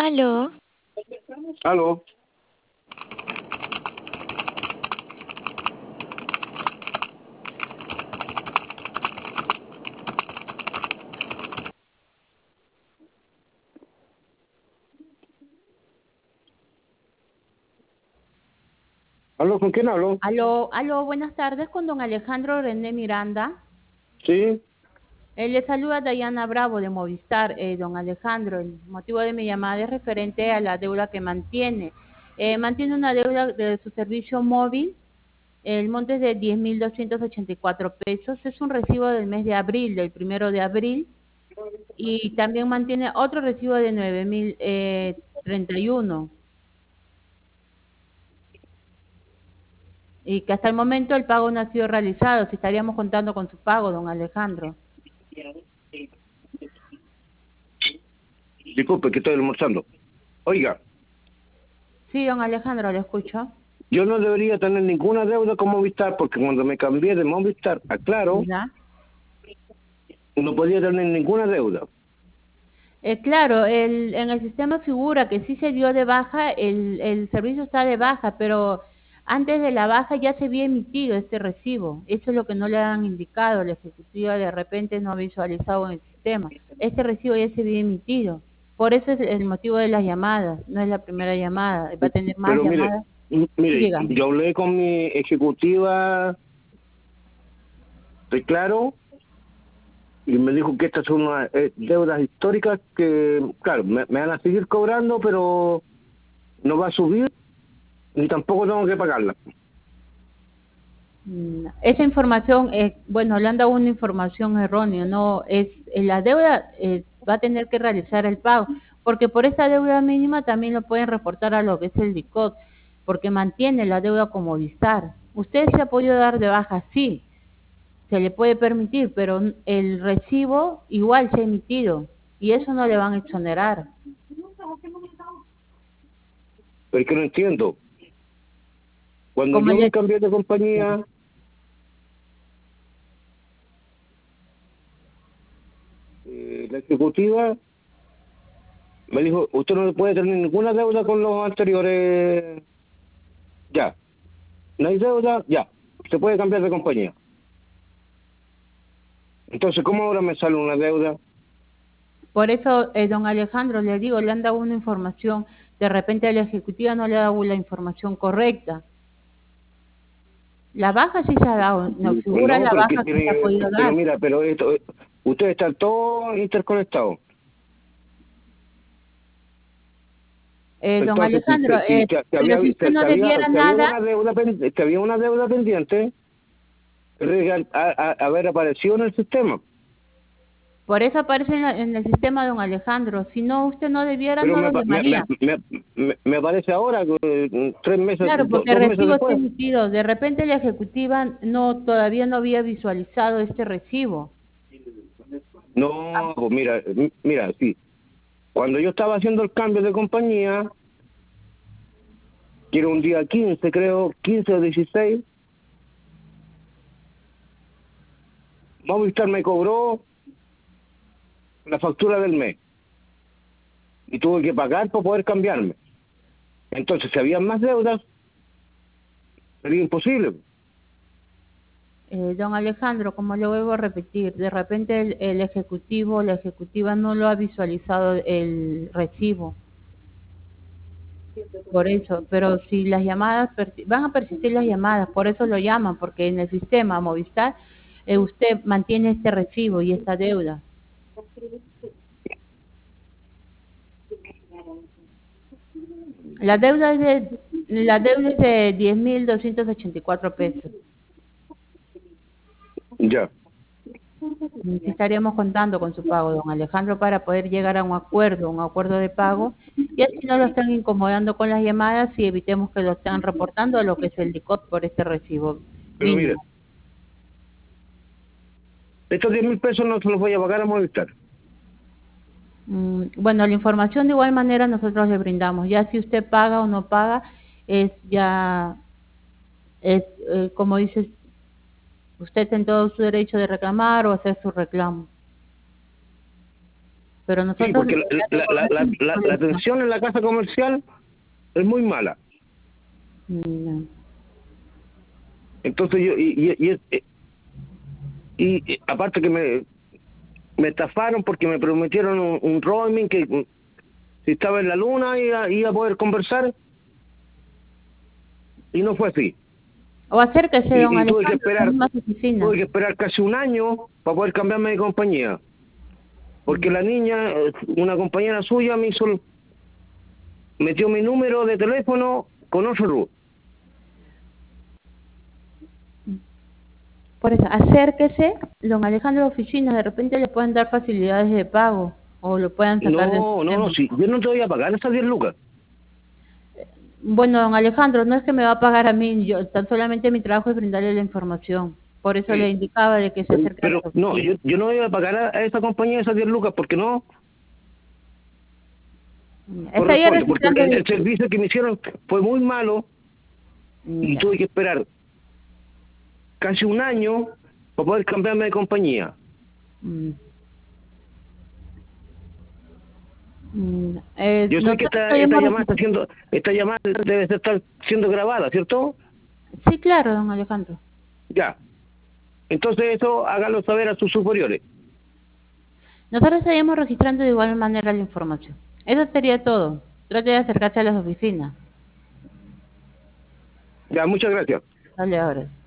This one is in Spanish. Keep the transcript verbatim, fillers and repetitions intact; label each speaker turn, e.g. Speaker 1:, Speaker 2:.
Speaker 1: Aló,
Speaker 2: Aló. Aló, ¿con quién hablo?
Speaker 3: Aló, aló, buenas tardes con don Alejandro René Miranda.
Speaker 2: Sí.
Speaker 3: Eh, le saluda Dayana Bravo de Movistar. Eh, don Alejandro, el motivo de mi llamada es referente a la deuda que mantiene. Eh, mantiene una deuda de su servicio móvil, el monte es de diez mil doscientos ochenta y cuatro pesos, es un recibo del mes de abril, del primero de abril, y también mantiene otro recibo de nueve mil treinta y uno. Y que hasta el momento el pago no ha sido realizado. Si estaríamos contando con su pago, don Alejandro.
Speaker 2: Disculpe que estoy almorzando. Oiga,
Speaker 3: Sí, don Alejandro, lo escucho.
Speaker 2: yo no debería tener ninguna deuda con Movistar porque cuando me cambié de Movistar a Claro,
Speaker 3: ¿Ya?
Speaker 2: no podía tener ninguna deuda.
Speaker 3: Eh, claro, el, en el sistema figura que sí se dio de baja, el, el servicio está de baja, pero antes de la baja ya se había emitido este recibo. Eso es lo que no le han indicado. La ejecutiva de repente no ha visualizado en el sistema. Este recibo ya se había emitido. Por eso es el motivo de las llamadas. No es la primera llamada. Va a tener más
Speaker 2: Pero mire,
Speaker 3: llamadas.
Speaker 2: m- mire,
Speaker 3: Dígame.
Speaker 2: yo hablé con mi ejecutiva de Claro y me dijo que estas son unas eh, deudas históricas que, claro, me, me van a seguir cobrando, pero no va a subir ni tampoco tengo que pagarla.
Speaker 3: Mm, Esa información, eh, bueno, le han dado una información errónea, no es eh, la deuda eh, va a tener que realizar el pago, porque por esta deuda mínima también lo pueden reportar a lo que es el D I C O T, porque mantiene la deuda como Vistar. Usted se ha podido dar de baja, sí, se le puede permitir, pero el recibo igual se ha emitido y eso no le van a exonerar.
Speaker 2: Pero es que no entiendo. Cuando
Speaker 3: Como
Speaker 2: yo me
Speaker 3: le,
Speaker 2: cambié de compañía, eh, la ejecutiva me dijo, usted no puede tener ninguna deuda con los anteriores. Ya, no hay deuda, ya, se puede cambiar de compañía. Entonces, ¿cómo ahora me sale una deuda?
Speaker 3: Por eso, eh, don Alejandro, le digo, le han dado una información, de repente a la ejecutiva no le ha dado la información correcta. La baja sí se ha dado, nos figura
Speaker 2: No,
Speaker 3: la
Speaker 2: pero es que
Speaker 3: baja que se ha
Speaker 2: tiene,
Speaker 3: podido
Speaker 2: pero
Speaker 3: dar.
Speaker 2: mira, pero esto, ustedes están todos interconectados.
Speaker 3: Eh, don
Speaker 2: Entonces, si,
Speaker 3: Alejandro,
Speaker 2: si,
Speaker 3: eh,
Speaker 2: si, si
Speaker 3: pero
Speaker 2: había,
Speaker 3: si
Speaker 2: si,
Speaker 3: usted no
Speaker 2: si había,
Speaker 3: debiera
Speaker 2: si había
Speaker 3: nada,
Speaker 2: una deuda pendiente, si había una deuda pendiente, tendría que a- a- haber aparecido en el sistema.
Speaker 3: por eso aparece en, la- en el sistema, don Alejandro. Si no, usted no debiera,
Speaker 2: Pero
Speaker 3: no
Speaker 2: me,
Speaker 3: lo
Speaker 2: pa- me, me,
Speaker 3: llamaría.
Speaker 2: me, me- me aparece ahora, eh, tres meses,
Speaker 3: Claro,
Speaker 2: do-
Speaker 3: porque el
Speaker 2: dos meses
Speaker 3: recibo está
Speaker 2: después.
Speaker 3: emitido. De repente la ejecutiva no todavía no había visualizado este recibo.
Speaker 2: No, pues mira, m- mira, sí. Cuando yo estaba haciendo el cambio de compañía, que era un día quince, creo, quince o dieciséis, Movistar me cobró la factura del mes y tuve que pagar para poder cambiarme. Entonces, si había más deudas, sería imposible.
Speaker 3: Eh, don Alejandro, como le vuelvo a repetir, de repente el, el ejecutivo, la ejecutiva no lo ha visualizado el recibo. Por eso, pero si las llamadas, persi- van a persistir las llamadas, por eso lo llaman, porque en el sistema Movistar eh, usted mantiene este recibo y esta deuda. La deuda es de, la deuda es de diez mil doscientos ochenta y cuatro pesos.
Speaker 2: Ya.
Speaker 3: Mm, sí estaríamos contando con su pago, don Alejandro, para poder llegar a un acuerdo, un acuerdo de pago, y así no lo están incomodando con las llamadas y evitemos que lo estén reportando a lo que es el D I C O T por este recibo
Speaker 2: Pero mire,
Speaker 3: mínimo.
Speaker 2: estos diez mil pesos no se los voy a pagar a Movistar.
Speaker 3: Mm, Bueno, la información de igual manera nosotros le brindamos. Ya si usted paga o no paga, es ya, es eh, como dices, usted está en todo su derecho de reclamar o hacer su reclamo. pero
Speaker 2: Sí,
Speaker 3: nosotros...
Speaker 2: porque la, la, la, la, la, la atención en la casa comercial es muy mala.
Speaker 3: Mm,
Speaker 2: Entonces yo, y, y, y, y, y aparte que me, me estafaron porque me prometieron un, un roaming que si estaba en la luna iba, iba a poder conversar y no fue así.
Speaker 3: O acérquese, don
Speaker 2: Y, y tuve que
Speaker 3: Alejandro, a las
Speaker 2: esperar,
Speaker 3: mismas oficinas.
Speaker 2: tuve que esperar casi un año para poder cambiarme de compañía. Porque la niña, eh, una compañera suya me hizo, metió mi número de teléfono con otro root.
Speaker 3: Por eso, acérquese, don Alejandro, a la oficina, de repente le pueden dar facilidades de pago o lo puedan sacar del
Speaker 2: No, no, no,
Speaker 3: sistema.
Speaker 2: sí, yo no te voy a pagar esas diez lucas.
Speaker 3: Bueno, don Alejandro, no es que me va a pagar a mí, yo tan solamente mi trabajo es brindarle la información. Por eso le
Speaker 2: Sí.
Speaker 3: indicaba de que se acerque a la
Speaker 2: Pero no,
Speaker 3: oficina.
Speaker 2: yo, yo no voy a pagar a, a esa compañía esas diez lucas porque no
Speaker 3: Estaría
Speaker 2: corresponde. Porque
Speaker 3: registrando...
Speaker 2: el, el servicio que me hicieron fue muy malo y
Speaker 3: Ya.
Speaker 2: tuve que esperar casi un año para poder cambiarme de compañía.
Speaker 3: Mm. Mm, eh,
Speaker 2: Yo sé que
Speaker 3: nosotros
Speaker 2: esta, esta
Speaker 3: podemos
Speaker 2: llamada está
Speaker 3: registrar...
Speaker 2: siendo, esta llamada debe estar siendo grabada, ¿cierto?
Speaker 3: Sí, claro, don Alejandro.
Speaker 2: Ya. Entonces eso hágalo saber a sus superiores.
Speaker 3: Nosotros estaríamos registrando de igual manera la información. Eso sería todo. Trate de acercarse a las oficinas.
Speaker 2: Ya, muchas gracias.
Speaker 3: Dale ahora.